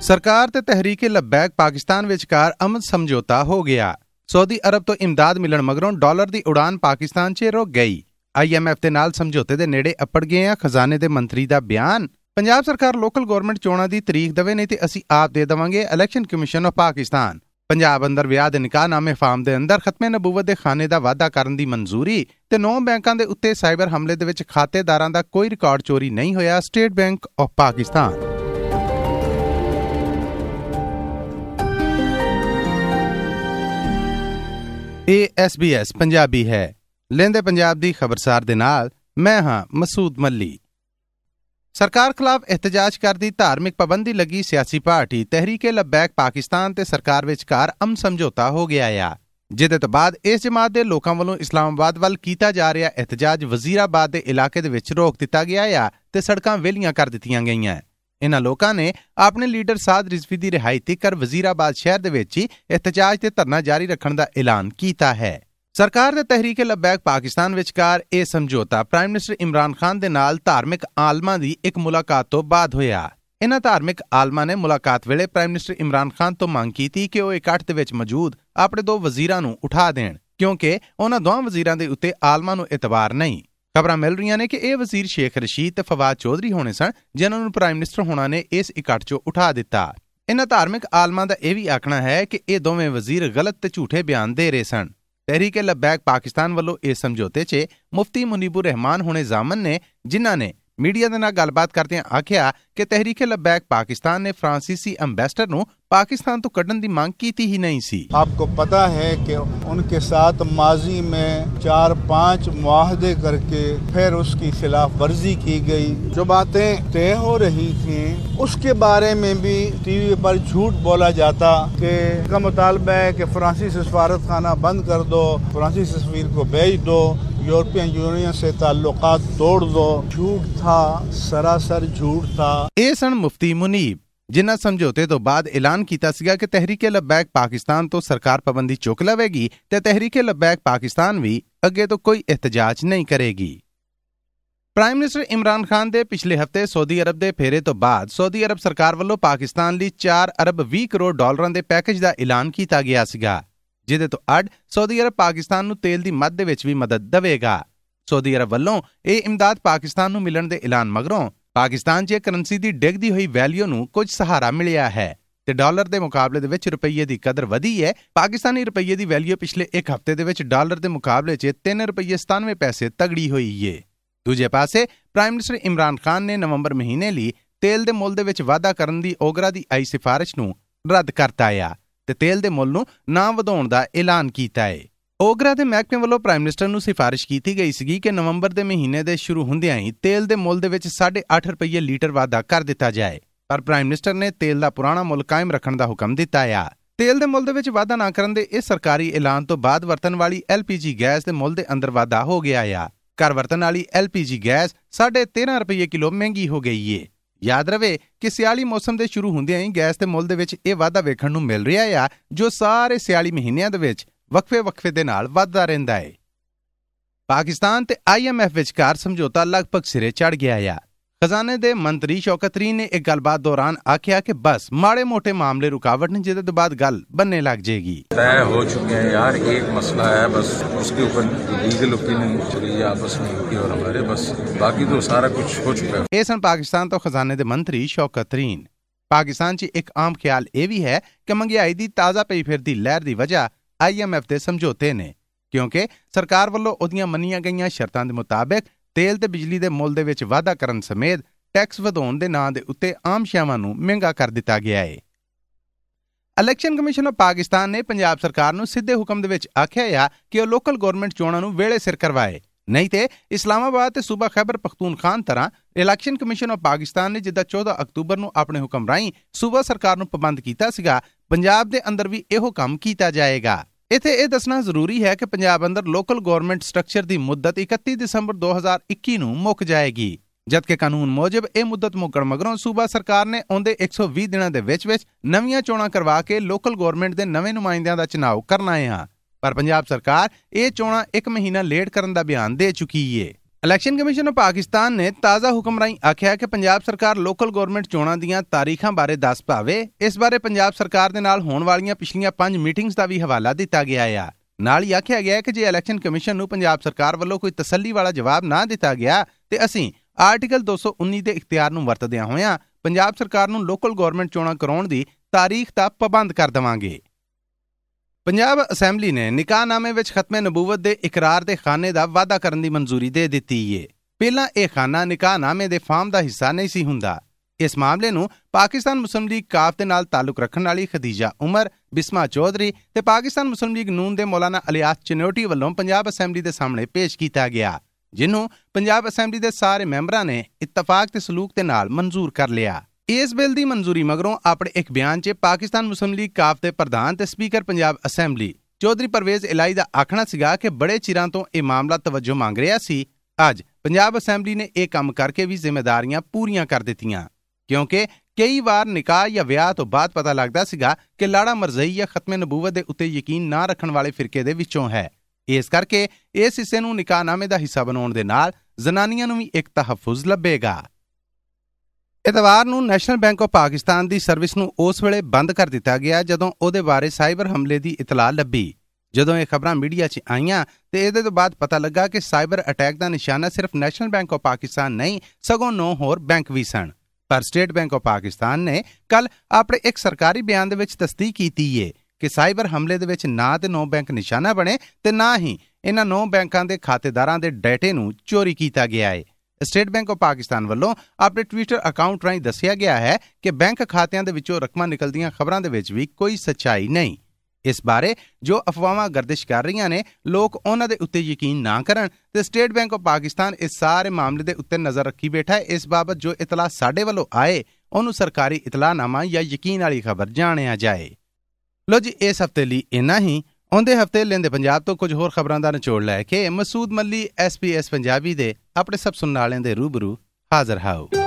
ਸਰਕਾਰ ਤੇ ਤਹਿਰੀਕ ਲਬੈਕ ਪਾਕਿਸਤਾਨ ਵਿਚਕਾਰ ਅਮਨ ਸਮਝੌਤਾ ਹੋ ਗਿਆ। ਸਾਊਦੀ ਅਰਬ ਤੋਂ ਇਮਦਾਦ ਮਿਲਣ ਮਗਰੋਂ ਡਾਲਰ ਦੀ ਉਡਾਨ ਪਾਕਿਸਤਾਨ 'ਚ ਰੁਕ ਗਈ। IMF ਦੇ ਨਾਲ ਸਮਝੌਤੇ ਦੇ ਨੇੜੇ ਅੱਪੜ ਗਏ ਆ ਖਜ਼ਾਨੇ ਦੇ ਮੰਤਰੀ ਦਾ ਬਿਆਨ। ਪੰਜਾਬ ਸਰਕਾਰ ਲੋਕਲ ਗੌਰਮੈਂਟ ਚੋਣਾਂ ਦੀ ਤਰੀਕ ਦੇਵੇ, ਨਹੀਂ ਤੇ ਅਸੀਂ ਆਪ ਦੇ ਦੇਵਾਂਗੇ। Election commission of Pakistan. Punjab ਅੰਦਰ ਵਿਆਹ ਦੇ ਨਿਕਾਹਨਾਮੇ ਫਾਰਮ ਦੇ ਅੰਦਰ ਖਤਮੇ ਨਬੂਵਤ ਦੇ ਖਾਨੇ ਦਾ ਵਾਅਦਾ ਕਰਨ ਦੀ ਮਨਜ਼ੂਰੀ ਤੇ 9 ਬੈਂਕਾਂ ਦੇ ਉੱਤੇ ਸਾਈਬਰ ਹਮਲੇ ਦੇ ਵਿੱਚ ਖਾਤੇਦਾਰਾਂ ਦਾ ਕੋਈ ਰਿਕਾਰਡ ਚੋਰੀ ਨਹੀਂ ਹੋਇਆ। State bank of Pakistan. ਇਹ SBS ਪੰਜਾਬੀ ਹੈ। ਲੈਂਦੇ ਪੰਜਾਬ ਦੀ ਖਬਰਸਾਰ ਦੇ ਨਾਲ ਮੈਂ ਹਾਂ ਮਸੂਦ ਮੱਲੀ। ਸਰਕਾਰ ਖਿਲਾਫ ਇਹਤਜਾਜ ਕਰਦੀ ਧਾਰਮਿਕ ਪਾਬੰਦੀ ਲੱਗੀ ਸਿਆਸੀ ਪਾਰਟੀ ਤਹਿਰੀਕ ਲਬੈਕ ਪਾਕਿਸਤਾਨ ਤੇ ਸਰਕਾਰ ਵਿਚਕਾਰ ਅਮਨ ਸਮਝੌਤਾ ਹੋ ਗਿਆ ਆ, ਜਿਹਦੇ ਤੋਂ ਬਾਅਦ ਇਸ ਜਮਾਤ ਦੇ ਲੋਕਾਂ ਵੱਲੋਂ ਇਸਲਾਮਾਬਾਦ ਵੱਲ ਕੀਤਾ ਜਾ ਰਿਹਾ ਇਹਤਜਾਜ ਵਜ਼ੀਰਾਬਾਦ ਦੇ ਇਲਾਕੇ ਦੇ ਵਿੱਚ ਰੋਕ ਦਿੱਤਾ ਗਿਆ ਆ ਤੇ ਸੜਕਾਂ ਵਿਹਲੀਆਂ ਕਰ ਦਿੱਤੀਆਂ ਗਈਆਂ। ਇਨ੍ਹਾਂ ਲੋਕਾਂ ਨੇ ਆਪਣੇ ਲੀਡਰ ਸਾਦ ਰਿਜ਼ਵੀ ਦੀ ਰਿਹਾਈ ਤੀਕਰ ਵਜ਼ੀਰਾਬਾਦ ਸ਼ਹਿਰ ਦੇ ਵਿੱਚ ਹੀ ਇਹਤਜਾਜ ਤੇ ਧਰਨਾ ਜਾਰੀ ਰੱਖਣ ਦਾ ਐਲਾਨ ਕੀਤਾ ਹੈ। ਸਰਕਾਰ ਦੇ ਤਹਿਰੀਕ ਲਬੈਕ ਪਾਕਿਸਤਾਨ ਵਿਚਕਾਰ ਇਹ ਸਮਝੌਤਾ ਪ੍ਰਾਈਮ ਮਿਨਿਸਟਰ ਇਮਰਾਨ ਖਾਨ ਦੇ ਨਾਲ ਧਾਰਮਿਕ ਆਲਮਾਂ ਦੀ ਇੱਕ ਮੁਲਾਕਾਤ ਤੋਂ ਬਾਅਦ ਹੋਇਆ। ਇਨ੍ਹਾਂ ਧਾਰਮਿਕ ਆਲਮਾਂ ਨੇ ਮੁਲਾਕਾਤ ਵੇਲੇ ਪ੍ਰਾਈਮ ਮਿਨਿਸਟਰ ਇਮਰਾਨ ਖਾਨ ਤੋਂ ਮੰਗ ਕੀਤੀ ਕਿ ਉਹ ਇਕੱਠ ਦੇ ਵਿੱਚ ਮੌਜੂਦ ਆਪਣੇ 2 ਵਜ਼ੀਰਾਂ ਨੂੰ ਉਠਾ ਦੇਣ, ਕਿਉਂਕਿ ਉਹਨਾਂ ਦੋਵਾਂ ਵਜ਼ੀਰਾਂ ਦੇ ਉੱਤੇ ਆਲਮਾਂ ਨੂੰ ਇਤਬਾਰ ਨਹੀਂ। ਖਬਰਾਂ ਮਿਲ ਰਹੀਆਂ ਨੇ ਕਿ ਇਹ ਵਜ਼ੀਰ ਸ਼ੇਖ ਰਸ਼ੀਦ ਤੇ ਫਵਾਦ ਚੌਧਰੀ ਹੋਣੇ ਸਨ, ਜਿਨ੍ਹਾਂ ਨੂੰ ਪ੍ਰਾਈਮ ਮਿਨਿਸਟਰ ਹੋਣਾ ਨੇ ਇਸ ਇਕੱਠ 'ਚੋਂ ਉਠਾ ਦਿੱਤਾ। ਇਨ੍ਹਾਂ ਧਾਰਮਿਕ ਆਲਮਾਂ ਦਾ ਇਹ ਵੀ ਆਖਣਾ ਹੈ ਕਿ ਇਹ ਦੋਵੇਂ ਵਜ਼ੀਰ ਗਲਤ ਤੇ ਝੂਠੇ ਬਿਆਨ ਦੇ ਰਹੇ ਸਨ। ਤਹਿਰੀਕ ਲਬੈਕ ਪਾਕਿਸਤਾਨ ਵੱਲੋਂ ਇਸ ਸਮਝੌਤੇ 'ਚ ਮੁਫਤੀ ਮੁਨੀਬੁਰ ਰਹਿਮਾਨ ਹੋਣੇ ਜ਼ਾਮਨ ਨੇ, ਜਿਨ੍ਹਾਂ ਨੇ ਮੀਡੀਆ ਦੇ ਨਾਲ ਗੱਲਬਾਤ ਕਰਦਿਆਂ ਆਖਿਆ ਕਿ ਤਹਿਰੀਕ ਲਬੈਕ ਪਾਕਿस्तान ने फ्रांसीसी एम्बेसडर ਨੂੰ पाकिस्तान तो कढ़न की मांग की ही नहीं सी। आपको पता है कि उनके साथ माजी में 4-5 मुआहदे करके फिर उसकी खिलाफ वर्जी की गई। जो बातें तय हो रही थी उसके बारे में भी टीवी पर झूठ बोला जाता कि का मुतालबा है कि फ्रांसीसी सफारत खाना बंद कर दो, फ्रांसीसी सफीर को भेज दो, यूरोपियन यूनियन से ताल्लुकात तोड़ दो। झूठ था, सरासर झूठ था। ਇਹ ਸਨ ਮੁਫਤੀ ਮੁਨੀਬ, ਜਿਨ੍ਹਾਂ ਸਮਝੌਤੇ ਤੋਂ ਬਾਅਦ ਐਲਾਨ ਕੀਤਾ ਸੀਗਾ ਕਿ ਤਹਿਰੀਕ ਲਬੈਕ ਪਾਕਿਸਤਾਨ ਤੋਂ ਸਰਕਾਰ ਪਾਬੰਦੀ ਚੁੱਕ ਲਵੇਗੀ ਤੇ ਤਹਿਰੀਕ ਲਬੈਕ ਪਾਕਿਸਤਾਨ ਵੀ ਅੱਗੇ ਤੋਂ ਕੋਈ ਇਹਤਜਾਜ ਨਹੀਂ ਕਰੇਗੀ। ਪ੍ਰਾਈਮ ਮਿਨਿਸਟਰ ਇਮਰਾਨ ਖਾਨ ਦੇ ਪਿਛਲੇ ਹਫ਼ਤੇ ਸਾਊਦੀ ਅਰਬ ਦੇ ਫੇਰੇ ਤੋਂ ਬਾਅਦ ਸਾਊਦੀ ਅਰਬ ਸਰਕਾਰ ਵੱਲੋਂ ਪਾਕਿਸਤਾਨ ਲਈ 4 ਅਰਬ 20 ਕਰੋੜ ਡਾਲਰਾਂ ਦੇ ਪੈਕੇਜ ਦਾ ਐਲਾਨ ਕੀਤਾ ਗਿਆ ਸੀਗਾ, ਜਿਹਦੇ ਤੋਂ ਅੱਡ ਸਾਊਦੀ ਅਰਬ ਪਾਕਿਸਤਾਨ ਨੂੰ ਤੇਲ ਦੀ ਮੱਧ ਦੇ ਵਿੱਚ ਵੀ ਮਦਦ ਦੇਵੇਗਾ। ਸਾਊਦੀ ਅਰਬ ਵੱਲੋਂ ਇਹ ਇਮਦਾਦ ਪਾਕਿਸਤਾਨ ਨੂੰ ਮਿਲਣ ਦੇ ਐਲਾਨ ਮਗਰੋਂ ਪਾਕਿਸਤਾਨ 'ਚ ਕਰੰਸੀ ਦੀ ਡਿੱਗਦੀ ਹੋਈ ਵੈਲਿਊ ਨੂੰ ਕੁਝ ਸਹਾਰਾ ਮਿਲਿਆ ਹੈ ਤੇ ਡਾਲਰ ਦੇ ਮੁਕਾਬਲੇ ਦੇ ਵਿੱਚ ਰੁਪਈਏ ਦੀ ਕਦਰ ਵਧੀ ਹੈ। ਪਾਕਿਸਤਾਨੀ ਰੁਪਈਏ ਦੀ ਵੈਲਿਊ ਪਿਛਲੇ ਇੱਕ ਹਫ਼ਤੇ ਦੇ ਵਿੱਚ ਡਾਲਰ ਦੇ ਮੁਕਾਬਲੇ 'ਚ 3 ਰੁਪਈਏ 97 ਪੈਸੇ ਤਗੜੀ ਹੋਈ ਏ। ਦੂਜੇ ਪਾਸੇ ਪ੍ਰਾਈਮ ਮਿਨਿਸਟਰ ਇਮਰਾਨ ਖਾਨ ਨੇ ਨਵੰਬਰ ਮਹੀਨੇ ਲਈ ਤੇਲ ਦੇ ਮੁੱਲ ਦੇ ਵਿੱਚ ਵਾਧਾ ਕਰਨ ਦੀ ਓਗਰਾ ਦੀ ਆਈ ਸਿਫਾਰਿਸ਼ ਨੂੰ ਰੱਦ ਕਰਤਾ ਆ ਤੇ ਤੇਲ ਦੇ ਮੁੱਲ ਨੂੰ ਨਾ ਵਧਾਉਣ ਦਾ ਐਲਾਨ ਕੀਤਾ ਏ। ਓਗਰਾ ਦੇ ਮਹਿਕਮੇ ਵੱਲੋਂ ਪ੍ਰਾਈਮ ਮਿਨਿਸਟਰ ਨੂੰ ਸਿਫਾਰਿਸ਼ ਕੀਤੀ ਗਈ ਸੀਗੀ ਕਿ ਨਵੰਬਰ ਦੇ ਮਹੀਨੇ ਦੇ ਸ਼ੁਰੂ ਹੁੰਦਿਆਂ ਹੀ ਤੇਲ ਦੇ ਮੁੱਲ ਦੇ ਵਿੱਚ 8.5 ਰੁਪਈਏ ਲੀਟਰ ਵਾਧਾ ਕਰ ਦਿੱਤਾ ਜਾਏ, ਪਰ ਪ੍ਰਾਈਮ ਮਿਨਿਸਟਰ ਨੇ ਤੇਲ ਦਾ ਪੁਰਾਣਾ ਮੁੱਲ ਕਾਇਮ ਰੱਖਣ ਦਾ ਹੁਕਮ ਦਿੱਤਾ ਆ। ਤੇਲ ਦੇ ਮੁੱਲ ਦੇ ਵਿੱਚ ਵਾਧਾ ਨਾ ਕਰਨ ਦੇ ਇਸ ਸਰਕਾਰੀ ਐਲਾਨ ਤੋਂ ਬਾਅਦ ਵਰਤਣ ਵਾਲੀ LPG ਗੈਸ ਦੇ ਮੁੱਲ ਦੇ ਅੰਦਰ ਵਾਧਾ ਹੋ ਗਿਆ ਆ। ਘਰ ਵਰਤਣ ਵਾਲੀ LPG ਗੈਸ 13.5 ਰੁਪਈਏ ਕਿਲੋ ਮਹਿੰਗੀ ਹੋ ਗਈ ਏ। ਯਾਦ ਰਵੇ ਕਿ ਸਿਆਲੀ ਮੌਸਮ ਦੇ ਸ਼ੁਰੂ ਹੁੰਦਿਆਂ ਹੀ ਗੈਸ ਦੇ ਮੁੱਲ ਦੇ ਵਿੱਚ ਇਹ ਵਾਧਾ ਵੇਖਣ ਨੂੰ ਮਿਲ ਰਿਹਾ ਆ, ਜੋ ਸਾਰੇ ਸਿਆਲੀ ਮਹੀਨਿਆਂ ਦੇ ਵਿੱਚ ਵਕਫੇ ਦੇ ਨਾਲ ਵੱਧਦਾ ਰਹਿੰਦਾ ਹੈ। ਪਾਕਿਸਤਾਨ ਤੇ IMF ਵਿਚਕਾਰ ਸਮਝੌਤਾ ਲਗਭਗ ਸਿਰੇ ਚੜ ਗਿਆ ਆ। ਖਜ਼ਾਨੇ ਦੇ ਮੰਤਰੀ ਸ਼ੌਕਤ ਤਰੀਨ ਨੇ ਇੱਕ ਗੱਲਬਾਤ ਦੌਰਾਨ ਆਖਿਆ ਕਿ ਬਸ ਮਾੜੇ ਮੋਟੇ ਮਾਮਲੇ ਰੁਕਾਵਟ ਨੇ, ਜਿਹਦੇ ਤੋਂ ਬਾਅਦ ਗੱਲ बनने लग जाएगी। तय हो चुके हैं यार, एक मसला है बस, उसके ऊपर लीगल ओपिनियन चली आपस में की और हमारे, बस बाकी तो सारा कुछ हो चुका है। ਇਹ ਸਨ ਪਾਕਿਸਤਾਨ ਤੋਂ ਖਜ਼ਾਨੇ ਦੇ ਮੰਤਰੀ ਸ਼ੌਕਤ ਤਰੀਨ। ਪਾਕਿਸਤਾਨ 'ਚ ਇੱਕ ਆਮ ਖਿਆਲ ਇਹ ਵੀ ਹੈ ਕਿ ਮਹਿੰਗਾਈ ਦੀ ਤਾਜ਼ਾ ਪਈ ਫਿਰਦੀ ਲਹਿਰ ਦੀ ਵਜ੍ਹਾ IMF ਦੇ ਸਮਝੌਤੇ ਨੇ, ਕਿਉਂਕਿ ਸਰਕਾਰ ਵੱਲੋਂ ਉਹਦੀਆਂ ਮੰਨੀਆਂ ਗਈਆਂ ਸ਼ਰਤਾਂ ਦੇ ਮੁਤਾਬਕ ਤੇਲ ਤੇ ਬਿਜਲੀ ਦੇ ਮੁੱਲ ਦੇ ਵਿੱਚ ਵਾਧਾ ਕਰਨ ਸਮੇਤ ਟੈਕਸ ਵਧਾਉਣ ਦੇ ਨਾਂ ਦੇ ਉੱਤੇ ਆਮ ਸ਼ੈਵਾਂ ਨੂੰ ਮਹਿੰਗਾ ਕਰ ਦਿੱਤਾ ਗਿਆ ਹੈ। ਇਲੈਕਸ਼ਨ ਕਮਿਸ਼ਨ ਆਫ ਪਾਕਿਸਤਾਨ ਨੇ ਪੰਜਾਬ ਸਰਕਾਰ ਨੂੰ ਸਿੱਧੇ ਹੁਕਮ ਦੇ ਵਿੱਚ ਆਖਿਆ ਆ ਕਿ ਉਹ ਲੋਕਲ ਗਵਰਨਮੈਂਟ ਚੋਣਾਂ ਨੂੰ ਵੇਲੇ ਸਿਰ ਕਰਵਾਏ, ਨਹੀਂ ਤੇ ਇਸਲਾਮਾਬਾਦ ਤੇ ਸੂਬਾ ਖੈਬਰ ਪਖਤੂਨਖਾਨ ਤਰ੍ਹਾਂ ਇਲੈਕਸ਼ਨ ਕਮਿਸ਼ਨ ਆਫ ਪਾਕਿਸਤਾਨ ਨੇ ਜਿੱਦਾਂ 14 ਅਕਤੂਬਰ ਨੂੰ ਆਪਣੇ ਹੁਕਮ ਰਾਹੀਂ ਸੂਬਾ ਸਰਕਾਰ ਨੂੰ ਪਾਬੰਦ ਕੀਤਾ ਸੀਗਾ, ਪੰਜਾਬ ਦੇ ਅੰਦਰ ਵੀ ਇਹੋ ਕੰਮ ਕੀਤਾ ਜਾਏਗਾ। ਇੱਥੇ ਇਹ ਦੱਸਣਾ ਜ਼ਰੂਰੀ ਹੈ ਕਿ ਪੰਜਾਬ ਅੰਦਰ ਲੋਕਲ ਗਵਰਨਮੈਂਟ ਸਟਰਕਚਰ ਦੀ ਮੁੱਦਤ 31 ਦਸੰਬਰ 2021 ਨੂੰ ਮੁੱਕ ਜਾਏਗੀ, ਜਦਕਿ ਕਾਨੂੰਨ ਮੁਜਬ ਇਹ ਮੁੱਦਤ ਮੁੱਕਣ ਮਗਰੋਂ ਸੂਬਾ ਸਰਕਾਰ ਨੇ ਆਉਂਦੇ 120 ਦਿਨਾਂ ਦੇ ਵਿੱਚ ਨਵੀਆਂ ਚੋਣਾਂ ਕਰਵਾ ਕੇ ਲੋਕਲ ਗਵਰਨਮੈਂਟ ਦੇ ਨਵੇਂ ਨੁਮਾਇੰਦਿਆਂ ਦਾ ਚੁਣਾਵ ਕਰਨਾ ਹੈ। ਪਰ ਪੰਜਾਬ ਸਰਕਾਰ ਇਹ ਚੋਣਾਂ 1 ਮਹੀਨਾ ਲੇਟ ਕਰਨ ਦਾ ਬਿਆਨ ਦੇ ਚੁੱਕੀ ਏ। ਇਲੈਕਸ਼ਨ ਕਮਿਸ਼ਨ ਆਫ ਪਾਕਿਸਤਾਨ ਨੇ ਤਾਜ਼ਾ ਹੁਕਮ ਰਾਹੀਂ ਆਖਿਆ ਕਿ ਪੰਜਾਬ ਸਰਕਾਰ ਲੋਕਲ ਗਵਰਨਮੈਂਟ ਚੋਣਾਂ ਦੀਆਂ ਤਾਰੀਖਾਂ ਬਾਰੇ ਦੱਸ ਪਾਵੇ। ਇਸ ਬਾਰੇ ਪੰਜਾਬ ਸਰਕਾਰ ਦੇ ਨਾਲ ਹੋਣ ਵਾਲੀਆਂ ਪਿਛਲੀਆਂ 5 ਮੀਟਿੰਗਸ ਦਾ ਵੀ ਹਵਾਲਾ ਦਿੱਤਾ ਗਿਆ ਆ। ਨਾਲ ਹੀ ਆਖਿਆ ਗਿਆ ਕਿ ਜੇ ਇਲੈਕਸ਼ਨ ਕਮਿਸ਼ਨ ਨੂੰ ਪੰਜਾਬ ਸਰਕਾਰ ਵੱਲੋਂ ਕੋਈ ਤਸੱਲੀ ਵਾਲਾ ਜਵਾਬ ਨਾ ਦਿੱਤਾ ਗਿਆ ਤੇ ਅਸੀਂ ਆਰਟੀਕਲ 219 ਦੇ ਇਖਤਿਆਰ ਨੂੰ ਵਰਤਦਿਆਂ ਹੋਇਆਂ ਪੰਜਾਬ ਸਰਕਾਰ ਨੂੰ ਲੋਕਲ ਗਵਰਨਮੈਂਟ ਚੋਣਾਂ ਕਰਾਉਣ ਦੀ ਤਾਰੀਖ ਦਾ ਪਾਬੰਦ ਕਰ ਦੇਵਾਂਗੇ। ਪੰਜਾਬ ਅਸੈਂਬਲੀ ਨੇ ਨਿਕਾਹਨਾਮੇ ਵਿੱਚ ਖਤਮੇ ਨਬੂਵਤ ਦੇ ਇਕਰਾਰ ਦੇ ਖਾਨੇ ਦਾ ਵਾਅਦਾ ਕਰਨ ਦੀ ਮਨਜ਼ੂਰੀ ਦੇ ਦਿੱਤੀ ਏ। ਪਹਿਲਾਂ ਇਹ ਖਾਨਾ ਨਿਕਾਹਨਾਮੇ ਦੇ ਫਾਰਮ ਦਾ ਹਿੱਸਾ ਨਹੀਂ ਸੀ ਹੁੰਦਾ। ਇਸ ਮਾਮਲੇ ਨੂੰ ਪਾਕਿਸਤਾਨ ਮੁਸਲਿਮ ਲੀਗ ਕਾਫ ਦੇ ਨਾਲ ਤਾਲੁਕ ਰੱਖਣ ਵਾਲੀ ਖਦੀਜਾ ਉਮਰ, ਬਿਸਮਾ ਚੌਧਰੀ ਤੇ ਪਾਕਿਸਤਾਨ ਮੁਸਲਿਮ ਲੀਗ ਨੂਨ ਦੇ ਮੌਲਾਨਾ ਇਲਿਆਸ ਚਨੋਟੀ ਵੱਲੋਂ ਪੰਜਾਬ ਅਸੈਂਬਲੀ ਦੇ ਸਾਹਮਣੇ ਪੇਸ਼ ਕੀਤਾ ਗਿਆ, ਜਿਹਨੂੰ ਪੰਜਾਬ ਅਸੈਂਬਲੀ ਦੇ ਸਾਰੇ ਮੈਂਬਰਾਂ ਨੇ ਇਤਫਾਕ ਤੇ ਸਲੂਕ ਦੇ ਨਾਲ ਮਨਜ਼ੂਰ ਕਰ ਲਿਆ। ਇਸ ਬਿੱਲ ਦੀ ਮਨਜ਼ੂਰੀ ਮਗਰੋਂ ਆਪਣੇ ਇੱਕ ਬਿਆਨ 'ਚ ਪਾਕਿਸਤਾਨ ਮੁਸਲਿਮ ਲੀਗ ਕਾਫ ਦੇ ਪ੍ਰਧਾਨ ਤੇ ਸਪੀਕਰ ਪੰਜਾਬ ਅਸੈਂਬਲੀ ਚੌਧਰੀ ਪਰਵੇਜ਼ ਇਲਾਹੀ ਦਾ ਆਖਣਾ ਸੀਗਾ ਕਿ ਬੜੇ ਚਿਰਾਂ ਤੋਂ ਇਹ ਮਾਮਲਾ ਤਵੱਜੋ ਮੰਗ ਰਿਹਾ ਸੀ। ਅੱਜ ਪੰਜਾਬ ਅਸੈਂਬਲੀ ਨੇ ਇਹ ਕੰਮ ਕਰਕੇ ਵੀ ਜ਼ਿੰਮੇਦਾਰੀਆਂ ਪੂਰੀਆਂ ਕਰ ਦਿੱਤੀਆਂ, ਕਿਉਂਕਿ ਕਈ ਵਾਰ ਨਿਕਾਹ ਜਾਂ ਵਿਆਹ ਤੋਂ ਬਾਅਦ ਪਤਾ ਲੱਗਦਾ ਸੀਗਾ ਕਿ ਲਾੜਾ ਮਰਜ਼ਈ ਜਾਂ ਖਤਮੇ ਨਬੂਵਤ ਦੇ ਉੱਤੇ ਯਕੀਨ ਨਾ ਰੱਖਣ ਵਾਲੇ ਫਿਰਕੇ ਦੇ ਵਿੱਚੋਂ ਹੈ। ਇਸ ਕਰਕੇ ਇਸ ਹਿੱਸੇ ਨੂੰ ਨਿਕਾਹਨਾਮੇ ਦਾ ਹਿੱਸਾ ਬਣਾਉਣ ਦੇ ਨਾਲ ਜ਼ਨਾਨੀਆਂ ਨੂੰ ਵੀ ਇੱਕ ਤਹਫੁਜ਼ ਲੱਭੇਗਾ। ਇਤਵਾਰ ਨੂੰ ਨੈਸ਼ਨਲ ਬੈਂਕ ਆਫ ਪਾਕਿਸਤਾਨ ਦੀ ਸਰਵਿਸ ਨੂੰ ਉਸ ਵੇਲੇ ਬੰਦ ਕਰ ਦਿੱਤਾ ਗਿਆ ਜਦੋਂ ਉਹਦੇ ਬਾਰੇ ਸਾਈਬਰ ਹਮਲੇ ਦੀ ਇਤਲਾਹ ਲੱਭੀ। ਜਦੋਂ ਇਹ ਖਬਰਾਂ ਮੀਡੀਆ 'ਚ ਆਈਆਂ ਤੇ ਇਹਦੇ ਤੋਂ ਬਾਅਦ ਪਤਾ ਲੱਗਾ ਕਿ ਸਾਈਬਰ ਅਟੈਕ ਦਾ ਨਿਸ਼ਾਨਾ ਸਿਰਫ ਨੈਸ਼ਨਲ ਬੈਂਕ ਆਫ ਪਾਕਿਸਤਾਨ ਨਹੀਂ ਸਗੋਂ 9 ਹੋਰ ਬੈਂਕ ਵੀ ਸਨ। ਪਰ ਸਟੇਟ ਬੈਂਕ ਆਫ ਪਾਕਿਸਤਾਨ ਨੇ ਕੱਲ ਆਪਣੇ ਇੱਕ ਸਰਕਾਰੀ ਬਿਆਨ ਦੇ ਵਿੱਚ ਤਸਦੀਕ ਕੀਤੀ ਏ ਕਿ ਸਾਈਬਰ ਹਮਲੇ ਦੇ ਵਿੱਚ ਨਾ ਤੇ 9 ਬੈਂਕ ਨਿਸ਼ਾਨਾ ਬਣੇ ਤੇ ਨਾ ਹੀ ਇਹਨਾਂ 9 ਬੈਂਕਾਂ ਦੇ ਖਾਤੇਦਾਰਾਂ ਦੇ ਡੇਟੇ ਨੂੰ ਚੋਰੀ ਕੀਤਾ ਗਿਆ ਏ। ਸਟੇਟ ਬੈਂਕ ਆਫ ਪਾਕਿਸਤਾਨ ਵੱਲੋਂ ਆਪਣੇ ਟਵਿੱਟਰ ਅਕਾਊਂਟ ਰਾਹੀਂ ਦੱਸਿਆ ਗਿਆ ਹੈ ਕਿ ਬੈਂਕ ਖਾਤਿਆਂ ਦੇ ਵਿੱਚੋਂ ਰਕਮਾਂ ਨਿਕਲਦੀਆਂ ਖਬਰਾਂ ਦੇ ਵਿੱਚ ਵੀ ਕੋਈ ਸੱਚਾਈ ਨਹੀਂ। ਇਸ ਬਾਰੇ ਜੋ ਅਫਵਾਹਾਂ ਗਰਦਿਸ਼ ਕਰ ਰਹੀਆਂ ਨੇ, ਲੋਕ ਉਹਨਾਂ ਦੇ ਉੱਤੇ ਯਕੀਨ ਨਾ ਕਰਨ ਤੇ ਸਟੇਟ ਬੈਂਕ ਆਫ ਪਾਕਿਸਤਾਨ ਇਸ ਸਾਰੇ ਮਾਮਲੇ ਦੇ ਉੱਤੇ ਨਜ਼ਰ ਰੱਖੀ ਬੈਠਾ ਹੈ। ਇਸ ਬਾਬਤ ਜੋ ਇਤਲਾਹ ਸਾਡੇ ਵੱਲੋਂ ਆਏ ਉਹਨੂੰ ਸਰਕਾਰੀ ਇਤਲਾਹਨਾਮਾ ਜਾਂ ਯਕੀਨ ਵਾਲੀ ਖਬਰ ਜਾਣਿਆ ਜਾਏ। ਲੋ ਜੀ, ਇਸ ਹਫ਼ਤੇ ਲਈ ਇੰਨਾ ਹੀ। ਆਉਂਦੇ ਹਫ਼ਤੇ ਲੈਂਦੇ ਪੰਜਾਬ ਤੋਂ ਕੁਝ ਹੋਰ ਖਬਰਾਂ ਦਾ ਨਿਚੋੜ ਲੈ ਕੇ ਮਸੂਦ ਮੱਲੀ SBS ਪੰਜਾਬੀ ਦੇ ਆਪਣੇ ਸਭ ਸੁਣਨ ਵਾਲਿਆਂ ਦੇ ਰੂਬਰੂ ਹਾਜ਼ਰ ਹਾਓ।